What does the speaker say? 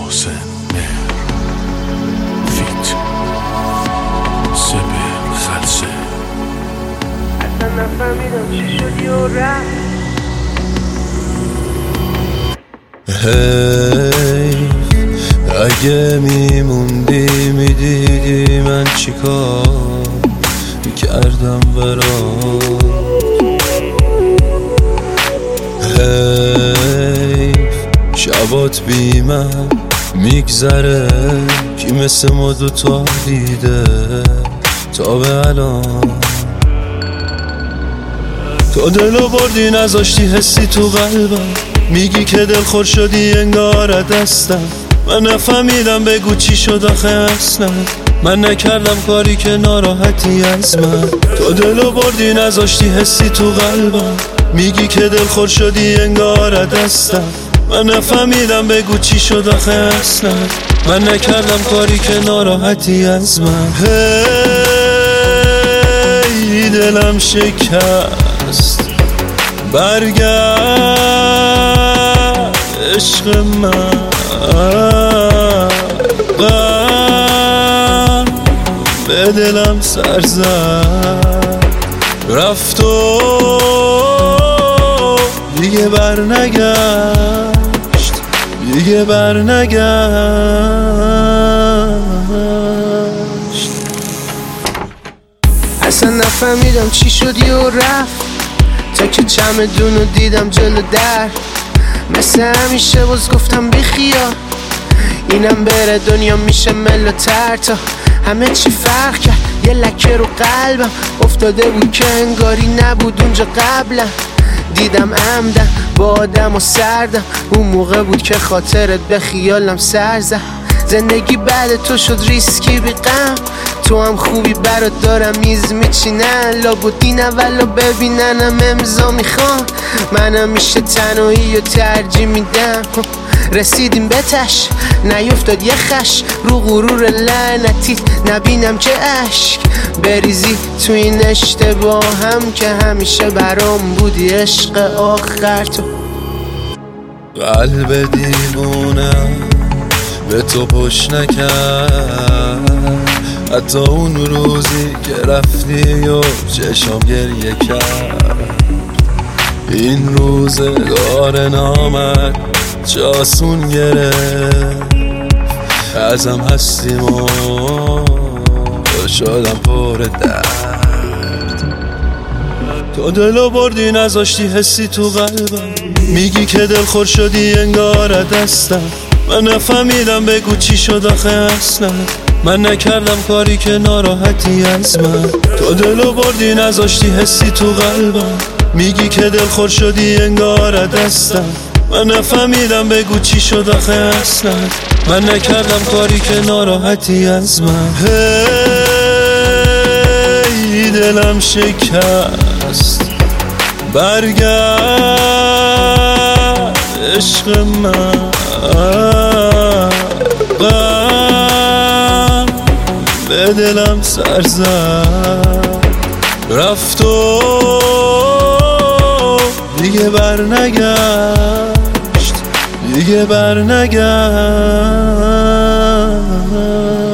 محسن مهر فیت سپر خلصه. اصلا نفهمیدم چی شدی و رفت. اگه میموندی میدیدی من چیکار میکردم برات. شبات بی من میگذره کی مثل ما دوتا دیده تا به الان. تو دلو بردی نذاشتی حسی تو قلبم، میگی که دلخور شدی انگار دستم. من نفهمیدم بگو چی شد آخه اصلا، من نکردم کاری که ناراحتی از من. تو دلو بردی نذاشتی حسی تو قلبم، میگی که دلخور شدی انگار دستم. من نفهمیدم بگو چی شد آخه اصلا، من نکردم کاری که ناراحتی از من. هی دلم شکست برگرد عشق من، غم به دلم سر زد رفت و دیگه بر نگشت، دیگه بر نگشت. اصلا نفهمیدم چی شدی و رفت، تا که چمدونو دیدم جلو در. مثل همیشه باز گفتم بیخیال، اینم بره دنیا میشه مل و تر. تا همه چی فرق کرد، یه لکه رو قلبم افتاده بود که انگاری نبود اونجا قبلا. دیدم عمدم با آدم و سردم، اون موقع بود که خاطرت به خیالم سر زد. زندگی بعد تو شد ریسکی بی غم، تو هم خوبی برات دارم میز میچینن. لابد اولا ببیننم امضا میخوان، منم میشه تنهایی و ترجیح میدم. رسیدیم به تش نیفتاد یه خش رو غرور لعنتیت، نبینم که عشق بریزی تو این اشتباه هم که همیشه برام بودی عشق آخر. تو قلب دیوونم به تو پشت نکرد، حتی اون روزی که رفتی و چشم گریه کرد. این روزگار نامد چه آسون گرفت، ازم هستیم و شدم پر درد. تو دلو بردی نذاشتی حسی تو قلبم، میگی که دلخور شدی انگار دستم. من نفهمیدم بگو چی شد آخه اصلا، من نکردم کاری که ناراحتی از من. تو دلو بردی نذاشتی حسی تو قلبم، میگی که دلخور شدی انگار دستم. من نفهمیدم بگو چی شد آخه اصلا، من نکردم کاری که ناراحتی از من. هی دلم شکست برگرد عشق من، غم به دلم سر زد رفت و دیگه بر نگشت، دیگه بر نگشت.